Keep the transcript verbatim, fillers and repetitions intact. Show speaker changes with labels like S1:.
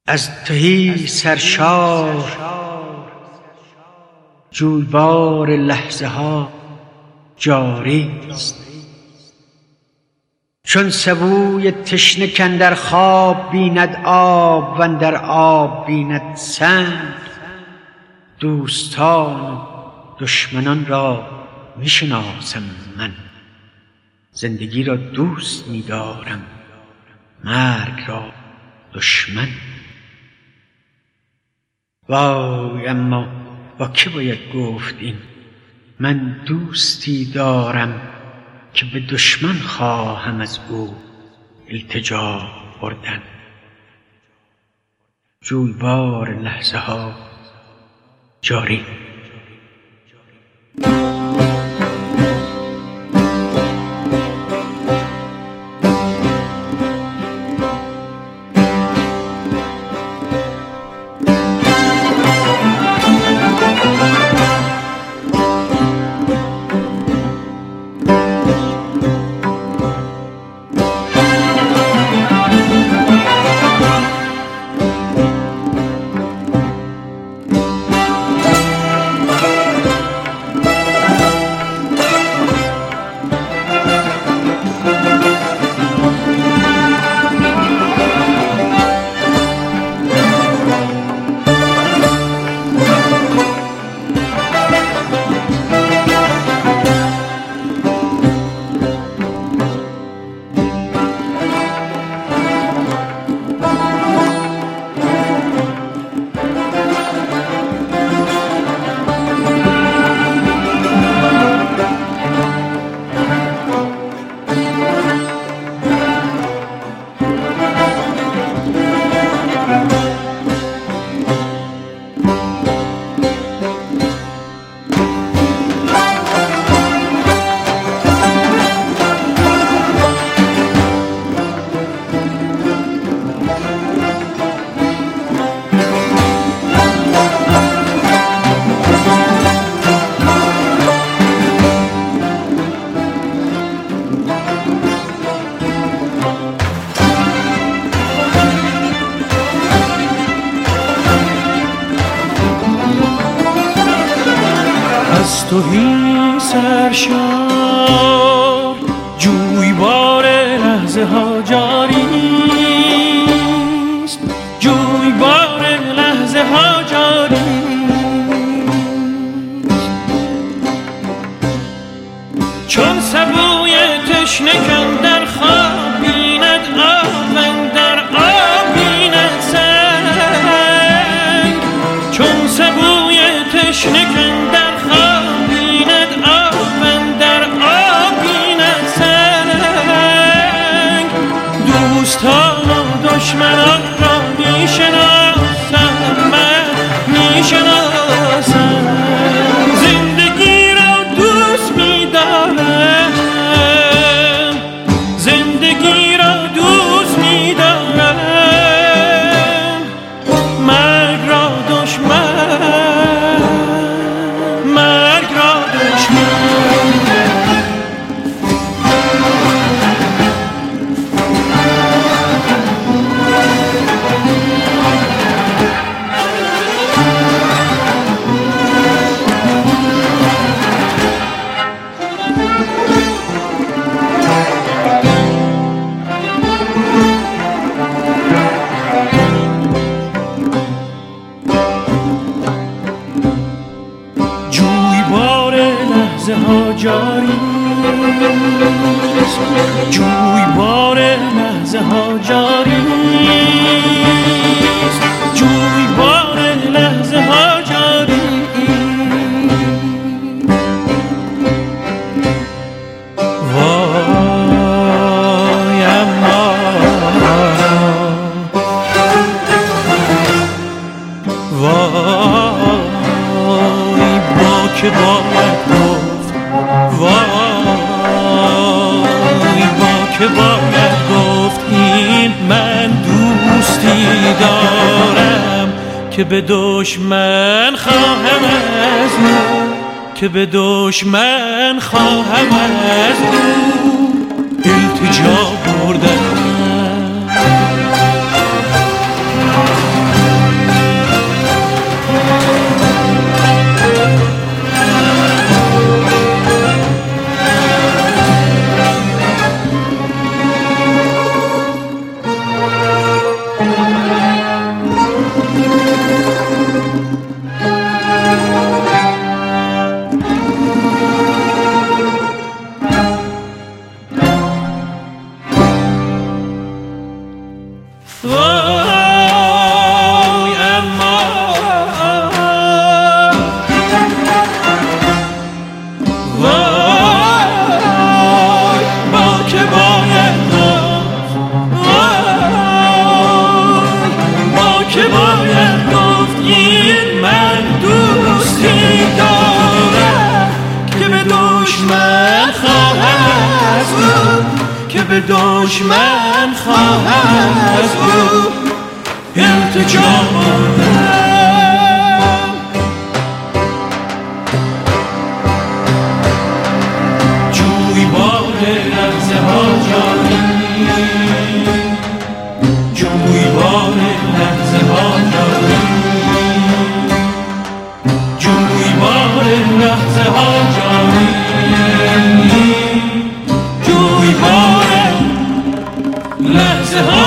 S1: از تهی سرشار جویبار لحظه ها جاری است. چون سبوی تشنه کاندر خواب بیند آب و اندر آب بیند سنگ، دوستان و دشمنان را می شناسم من. زندگی را دوست می دارم، مرگ را دشمن. وای اما با که باید گفت این؟ من دوستی دارم که به دشمن خواهم از او التجا بردن. جویبار لحظه ها جاری.
S2: از تهی سرشار جویبار لحظه ها جاری است. جویبار لحظه ها جاری است. چون سبوی تشنه کاندر خواب بیند آب اندر آب بیند سنگ، چون سبوی تشنه کاندر دشمنان را می شناسم، من می شناسم. زندگی را دوست می دارم، زندگی را دوست می دارم. مرگ را دشمن، مرگ را دشمن. ها جاری است. جویبار لحظه ها جاری است. جویبار لحظه ها جاری. وای اما وای با که باید وای با که باید گفت این؟ من دوستی دارم که به دشمن خواهم از او، که به دشمن خواهم از او التجا بردن. به دشمن خواهم از او التجا بردم. جویبار لحظه ها جانی، جویبار لحظه ها جانی، جویبار لحظه ها جانی، جویبار لحظه ها